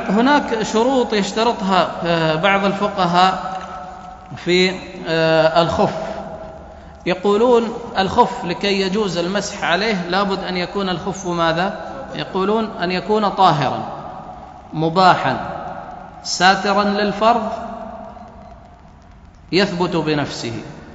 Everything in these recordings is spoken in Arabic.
هناك شروط يشترطها بعض الفقهاء في الخف. يقولون الخف لكي يجوز المسح عليه لابد أن يكون الخف ماذا؟ يقولون أن يكون طاهرا مباحا ساترا للفرض يثبت بنفسه.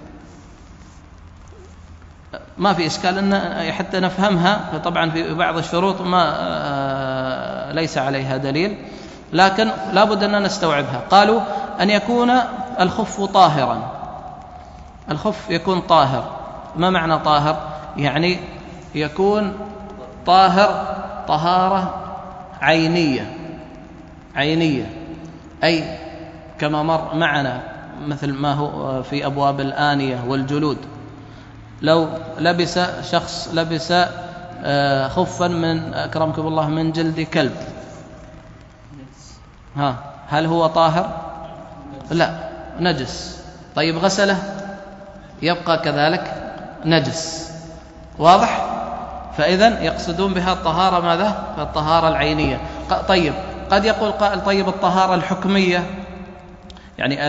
ما في إشكال أن حتى نفهمها، طبعا في بعض الشروط ما ليس عليها دليل، لكن لابد أن نستوعبها. قالوا أن يكون الخف طاهرا. الخف يكون طاهر. ما معنى طاهر؟ يعني يكون طاهر طهارة عينية، أي كما مر معنا مثل ما هو في أبواب الآنية والجلود. لو شخص لبس خفا من أكرمكم الله من جلد كلب، هل هو طاهر؟ لا، نجس. طيب غسله يبقى كذلك نجس. واضح؟ فإذن يقصدون بها الطهارة ماذا؟ الطهارة العينية. طيب قد يقول قائل طيب الطهارة الحكمية، يعني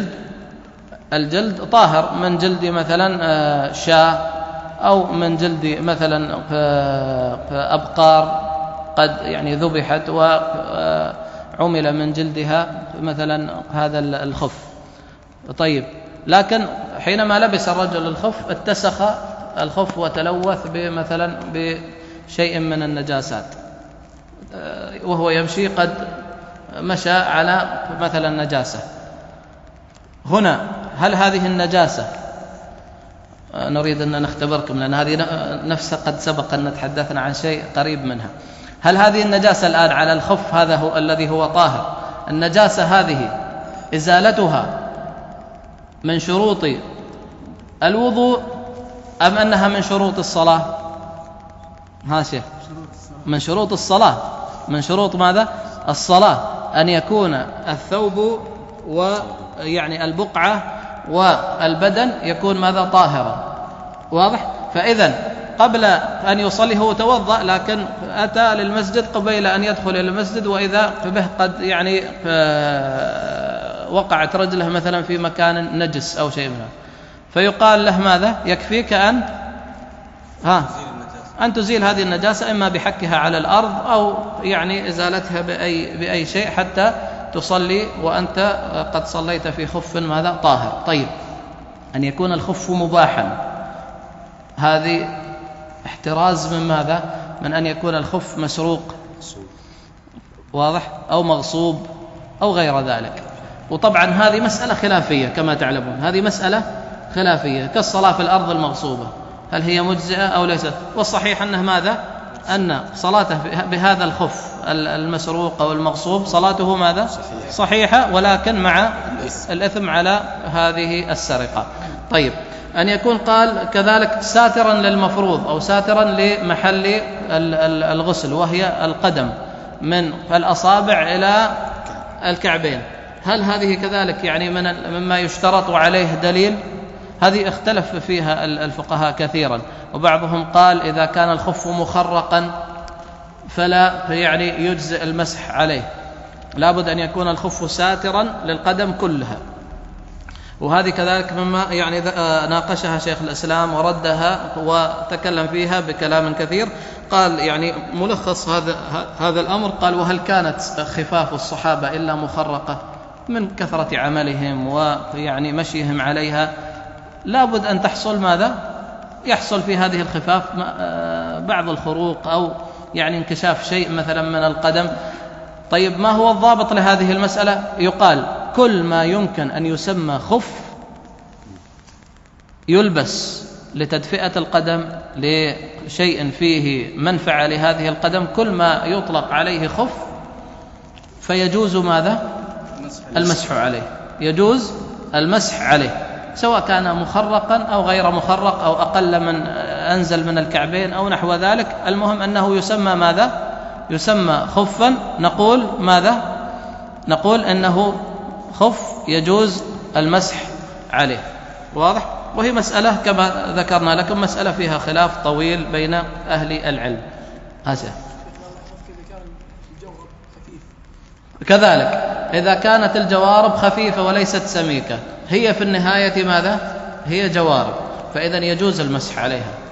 الجلد طاهر من جلد مثلا شاة أو من جلد مثلا أبقار قد يعني ذبحت وعمل من جلدها مثلا هذا الخف. طيب لكن حينما لبس الرجل الخف اتسخ الخف وتلوث مثلا بشيء من النجاسات، وهو يمشي قد مشى على مثلا نجاسة. هنا هل هذه النجاسة، نريد أن نختبركم لأن هذه نفسها قد سبق أن تحدثنا عن شيء قريب منها، هل هذه النجاسة الآن على الخف هذا هو الذي هو طاهر، النجاسة هذه إزالتها من شروط الوضوء أم أنها من شروط الصلاة؟ شيخ، من شروط الصلاة. من شروط ماذا؟ الصلاة، أن يكون الثوب ويعني البقعة والبدن يكون ماذا؟ طاهرا. واضح؟ فإذن قبل أن يصلي هو توضأ، لكن أتى للمسجد قبيل أن يدخل إلى المسجد وإذا به قد يعني وقعت رجله مثلا في مكان نجس أو شيء منه، فيقال له ماذا؟ يكفيك أن تزيل هذه النجاسة إما بحكها على الأرض أو يعني إزالتها بأي شيء حتى تصلي وأنت قد صليت في خف ماذا؟ طاهر. طيب أن يكون الخف مباحا، هذه احتراز من ماذا؟ من أن يكون الخف مسروق، واضح، أو مغصوب أو غير ذلك. وطبعا هذه مسألة خلافية كما تعلمون، هذه مسألة خلافية كالصلاة في الأرض المغصوبة، هل هي مجزئة أو ليست؟ والصحيح أنه ماذا؟ أن صلاته بهذا الخف المسروق أو المغصوب صلاته ماذا؟ صحيحة، ولكن مع الإثم على هذه السرقة. طيب أن يكون قال كذلك ساترا للمفروض أو ساترا لمحل الغسل وهي القدم من الأصابع إلى الكعبين، هل هذه كذلك يعني مما يشترط عليه دليل؟ هذه اختلف فيها الفقهاء كثيرا، وبعضهم قال إذا كان الخف مخرقا فلا يعني يجزئ المسح عليه، لابد أن يكون الخف ساترا للقدم كلها. وهذه كذلك مما يعني ناقشها شيخ الإسلام وردها وتكلم فيها بكلام كثير. قال يعني ملخص هذا الأمر، قال وهل كانت خفاف الصحابة إلا مخرقة من كثرة عملهم ويعني مشيهم عليها؟ لابد أن تحصل ماذا؟ يحصل في هذه الخفاف بعض الخروق أو يعني انكشاف شيء مثلا من القدم. طيب ما هو الضابط لهذه المسألة؟ يقال كل ما يمكن أن يسمى خف يلبس لتدفئة القدم لشيء فيه منفعة لهذه القدم، كل ما يطلق عليه خف فيجوز ماذا؟ المسح عليه، يجوز المسح عليه، سواء كان مخرقا أو غير مخرق أو أقل من أنزل من الكعبين أو نحو ذلك. المهم أنه يسمى ماذا؟ يسمى خفا. نقول ماذا؟ نقول أنه خف يجوز المسح عليه. واضح؟ وهي مسألة كما ذكرنا لكم مسألة فيها خلاف طويل بين أهل العلم. كذلك إذا كانت الجوارب خفيفة وليست سميكة، هي في النهاية ماذا؟ هي جوارب، فإذن يجوز المسح عليها.